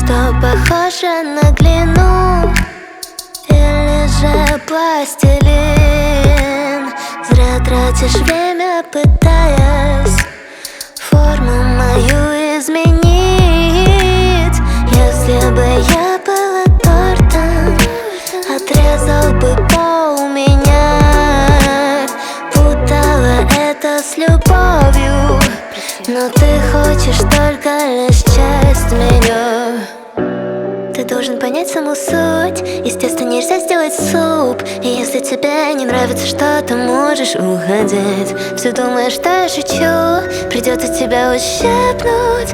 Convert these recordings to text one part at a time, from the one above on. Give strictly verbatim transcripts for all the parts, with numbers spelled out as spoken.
что похоже на глину или же пластилин. Зря тратишь время, пытаясь форму мою изменить. Если бы я была тортом, отрезал бы пол меня, путала это с любовью. Но ты хочешь только лишь часть меня. Ты должен понять саму суть. Из теста нельзя сделать суп. И если тебе не нравится что-то, можешь уходить. Все думаешь, что я шучу, придется тебя ущипнуть.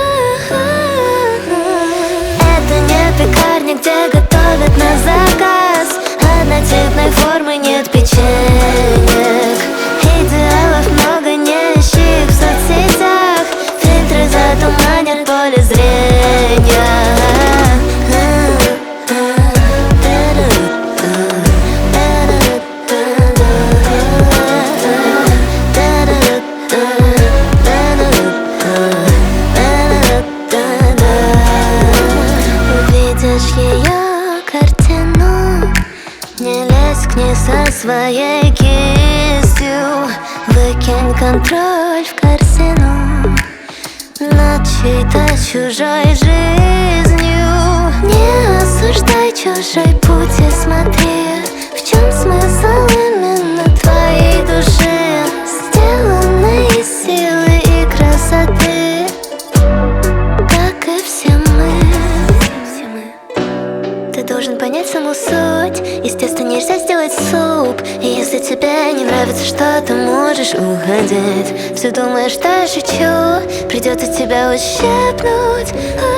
Это не пекарня, где готовят на заказ. Однотипной формы нет печенек. Идеалов много, не ищи их в соцсетях. Фильтры затуманят поле зрения. Увидишь ее картину, не лезь к ней со своей кистью. Выкинь контроль в корзину над чьей-то чужой жизнью. Не осуждай чужой путь и смотри, в чем смысл именно твоей души, сделанной из силы и красоты, как и все мы. Ты должен понять саму суть. Из теста нельзя сделать суп. И если тебе не нравится что-то, можешь уходить. Все думаешь, что я шучу, придется тебя ущипнуть.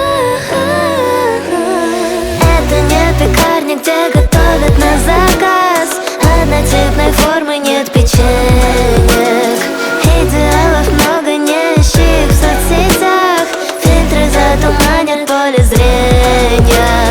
Это не пекарня, где готовят на заказ. Однотипной формы нет печенек. Идеалов много, не ищи их в соцсетях. Фильтры затуманят поле зрения.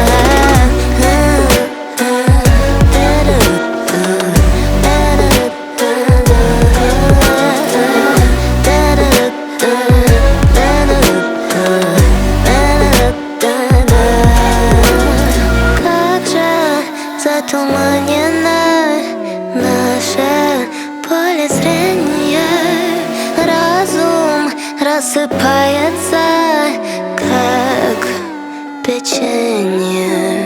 Затуманено наше поле зрения. Разум рассыпается, как печенье.